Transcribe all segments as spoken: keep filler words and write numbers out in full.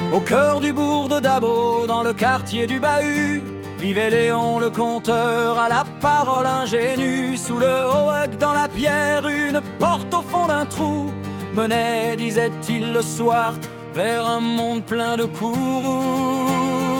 Au cœur du bourg de Dabo, dans le quartier du Bahut, vivait Léon le conteur, à la parole ingénue. Sous le hoec dans la pierre, une porte au fond d'un trou menait, disait-il le soir, vers un monde plein de courroux.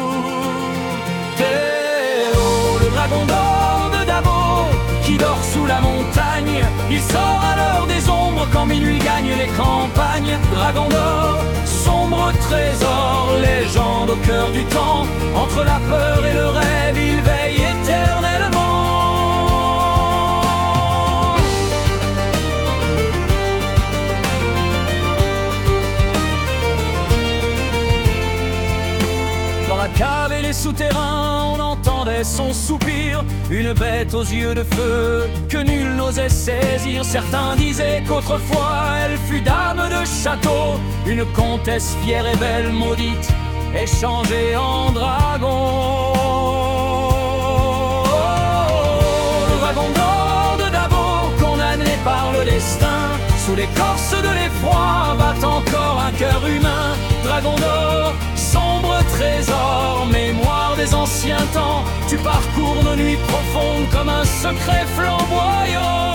Théo, le dragon d'or de Dabo, qui dort sous la montagne, il sort à l'heure des ombres quand minuit gagne les campagnes. Dragon d'or, sombre trésor, légende au cœur du temps, entre la peur et le rêve, il veille éternellement. Dans la cave et les souterrains, on entendait son soupir, une bête aux yeux de feu que nul n'osait saisir. Certains disaient qu'autrefois elle fut dame de château, une comtesse fière et belle maudite, échangée en dragon. Le dragon d'or de Dabo, condamné par le destin, sous l'écorce de l'effroi bat encore un cœur humain. Dragon d'or, sombre trésor, mémoire des anciens temps, tu parcours nos nuits profondes comme un secret flamboyant.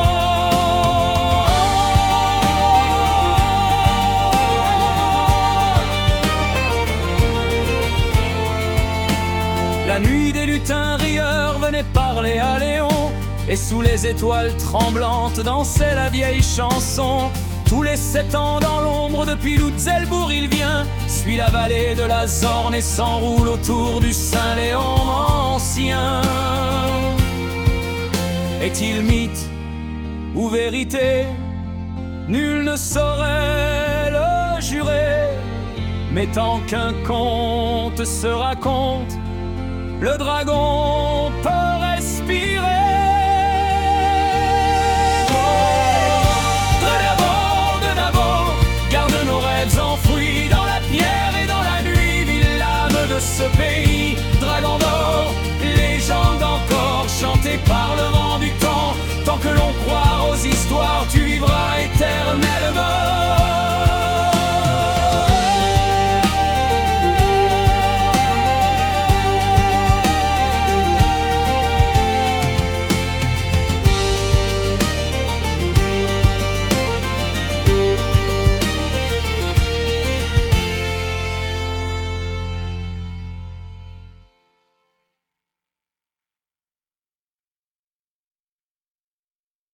La nuit des lutins rieurs venait parler à Léon, et sous les étoiles tremblantes dansait la vieille chanson. Tous les sept ans dans l'ombre depuis Lutzelbourg il vient, suit la vallée de la Zorne et s'enroule autour du Saint-Léon ancien. Est-il mythe ou vérité? Nul ne saurait le jurer, mais tant qu'un conte se raconte, le dragon peut respirer. Enfoui dans la pierre et dans la nuit, ville l'âme de ce pays. Dragon d'or, légende encore chantée par le vent du temps. Tant que l'on croit aux histoires, tu vivras éternellement.